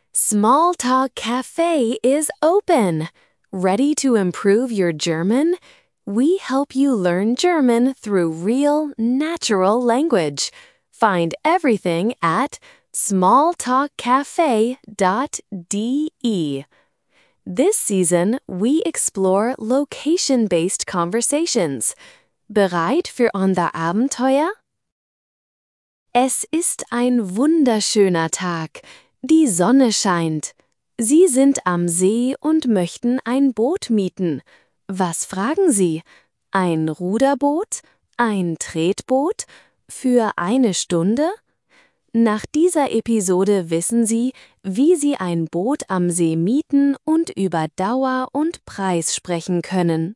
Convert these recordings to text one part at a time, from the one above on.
Small Talk Cafe is open. Ready to improve your German? We help you learn German through real, natural language. Find everything at smalltalkcafe.de. This season, we explore location-based conversations. Bereit für unser Abenteuer? Es ist ein wunderschöner Tag. Die Sonne scheint. Sie sind am See und möchten ein Boot mieten. Was fragen Sie? Ein Ruderboot? Ein Tretboot? Für eine Stunde? Nach dieser Episode wissen Sie, wie Sie ein Boot am See mieten und über Dauer und Preis sprechen können.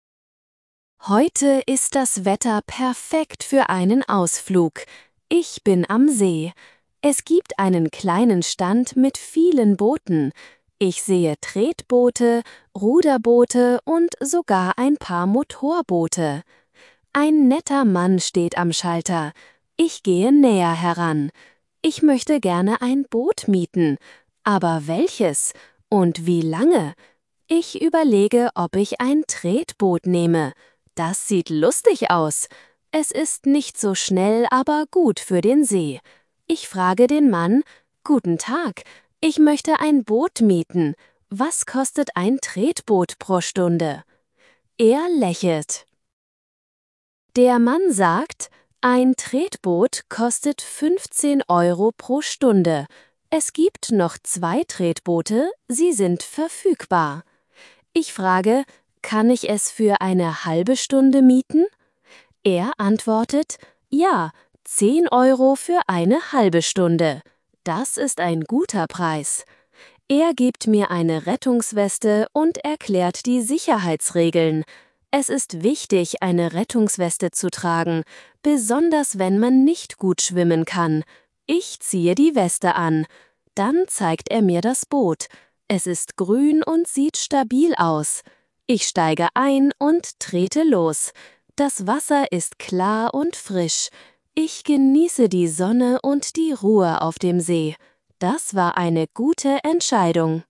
Heute ist das Wetter perfekt für einen Ausflug. Ich bin am See. Es gibt einen kleinen Stand mit vielen Booten. Ich sehe Tretboote, Ruderboote und sogar ein paar Motorboote. Ein netter Mann steht am Schalter. Ich gehe näher heran. Ich möchte gerne ein Boot mieten. Aber welches? Und wie lange? Ich überlege, ob ich ein Tretboot nehme. Das sieht lustig aus. Es ist nicht so schnell, aber gut für den See. Ich frage den Mann: Guten Tag, ich möchte ein Boot mieten. Was kostet ein Tretboot pro Stunde? Er lächelt. Der Mann sagt: Ein Tretboot kostet 15 € pro Stunde. Es gibt noch 2 Tretboote, sie sind verfügbar. Ich frage: Kann ich es für eine halbe Stunde mieten? Er antwortet: Ja, 10 € für eine halbe Stunde. Das ist ein guter Preis. Er gibt mir eine Rettungsweste und erklärt die Sicherheitsregeln. Es ist wichtig, eine Rettungsweste zu tragen, besonders wenn man nicht gut schwimmen kann. Ich ziehe die Weste an. Dann zeigt er mir das Boot. Es ist grün und sieht stabil aus. Ich steige ein und trete los. Das Wasser ist klar und frisch. Ich genieße die Sonne und die Ruhe auf dem See. Das war eine gute Entscheidung.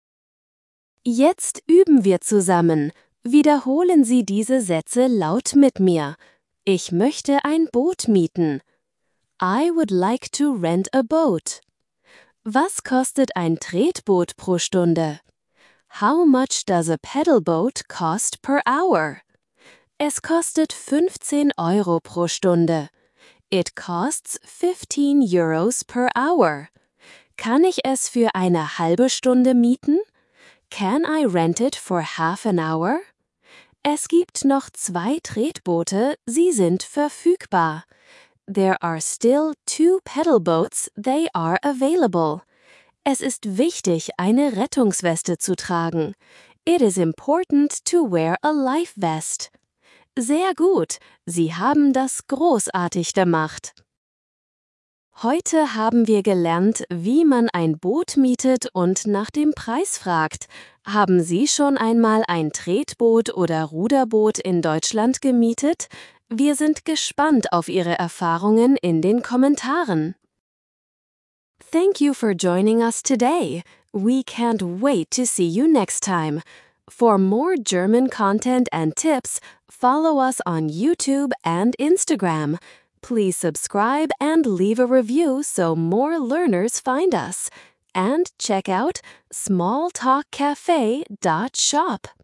Jetzt üben wir zusammen. Wiederholen Sie diese Sätze laut mit mir. Ich möchte ein Boot mieten. I would like to rent a boat. Was kostet ein Tretboot pro Stunde? How much does a pedal boat cost per hour? Es kostet 15 € pro Stunde. It costs 15 € per hour. Kann ich es für eine halbe Stunde mieten? Can I rent it for half an hour? Es gibt noch 2 Tretboote, sie sind verfügbar. There are still 2 pedal boats, they are available. Es ist wichtig, eine Rettungsweste zu tragen. It is important to wear a life vest. Sehr gut, Sie haben das großartig gemacht. Heute haben wir gelernt, wie man ein Boot mietet und nach dem Preis fragt. Haben Sie schon einmal ein Tretboot oder Ruderboot in Deutschland gemietet? Wir sind gespannt auf Ihre Erfahrungen in den Kommentaren. Thank you for joining us today. We can't wait to see you next time. For more German content and tips, follow us on YouTube and Instagram. Please subscribe and leave a review so more learners find us. And check out smalltalkcafe.shop.